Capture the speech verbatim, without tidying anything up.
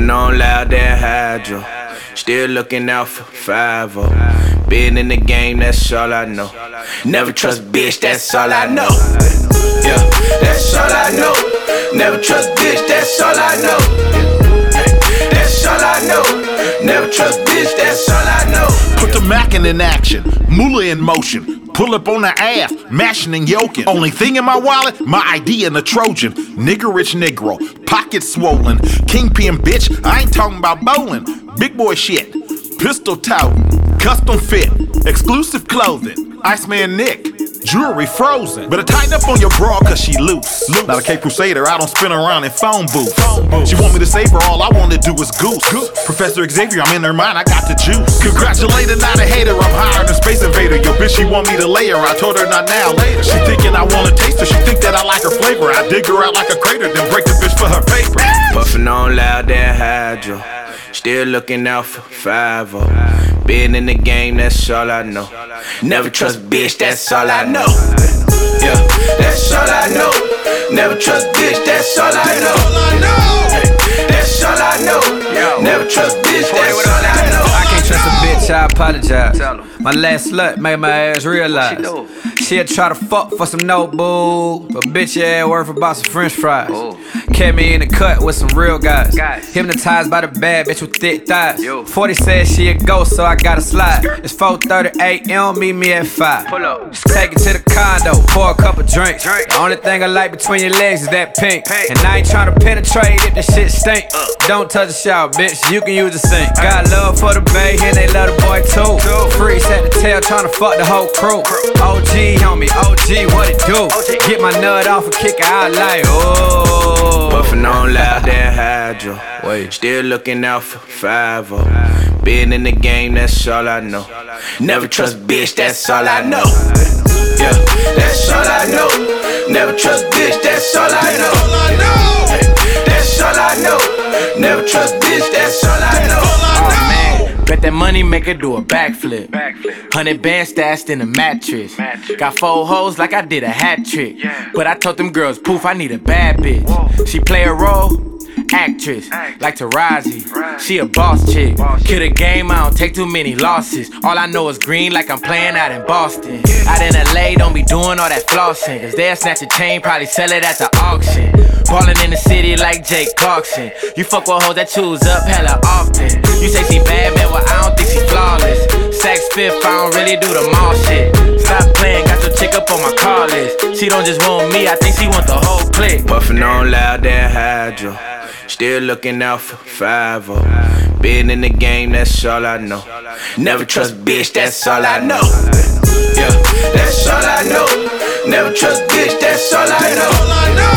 Puffin' on loud, that hydro. Still looking out for five oh. Been in the game, that's all I know. Never trust bitch, that's all I know. Yeah, that's all I know. Never trust bitch, that's all I know. That's all I know. Never trust bitch, that's all I know. Put the Mackin in action, moolah in motion. Pull up on the ass, mashing and yoking. Only thing in my wallet, my I D and a Trojan. Nigga rich Negro, pockets swollen. Kingpin bitch, I ain't talking about bowling. Big boy shit, pistol touting, custom fit, exclusive clothing. Iceman Nick, jewelry frozen. Better tighten up on your bra cause she loose. Not a K Crusader, I don't spin around in phone booths. She want me to save her, all I wanna do is goose. Professor Xavier, I'm in her mind, I got the juice. Congratulate her, not a hater, I'm higher than Space Invader. Yo bitch, she want me to lay her, I told her not now, later. She thinking I wanna taste her, she think that I like her flavor. I dig her out like a crater, then break the bitch for her paper. Puffin' on loud, that hydro. Still looking out for five oh. Been in the game, that's all I know. Never trust bitch, that's all I know. Yeah, that's all I know. Never trust bitch, that's all I know. That's all I know. Never trust bitch, that's all I know. I can't trust a bitch, I apologize. My last slut made my ass realize she'll try to fuck for some notebook, but bitch yeah worth about some french fries. Kept me in the cut with some real guys. Hypnotized by the bad bitch with thick thighs. forty says she a ghost, so I gotta slide. It's four thirty a m, meet me at five. Take it to the condo, pour a couple drinks. The only thing I like between your legs is that pink. And I ain't tryna penetrate if the shit stink. Don't touch the shower, bitch, you can use the sink. Got love for the bae, and they love the boy too. Free set the tail, tryna fuck the whole crew. O G on me, O G, what it do? Get my nut off and kick it out like, oh. Puffin' on loud, that hydro. Still looking out for five oh. Been in the game, that's all I know. Never trust bitch, that's all I know. Yeah, that's all I know. Never trust bitch, that's all I know. That's all I know. Never trust bitch, that's all I know. Oh man, bet that money make her do a backflip. Hundred bands stashed in a mattress. Got four hoes like I did a hat trick. But I told them girls, poof, I need a bad bitch. She play a role, actress, like Taraji. She a boss chick. Kill the game, I don't take too many losses. All I know is green like I'm playing out in Boston. Out in L A, don't be doing all that flossing. Cause they'll snatch a chain, probably sell it at the auction. Ballin' in the city like Jake Clarkson. You fuck with hoes that choose up hella often. You say she bad, man, well I don't think she flawless. Saks Fifth, I don't really do the mall shit. Stop playing, got your chick up on my call list. She don't just want me, I think she want the whole clique. Puffin' on loud, that hydro. Still looking out for five oh. Been in the game, that's all I know. Never trust bitch, that's all I know. Yeah, that's all I know. Never trust bitch, that's all I know.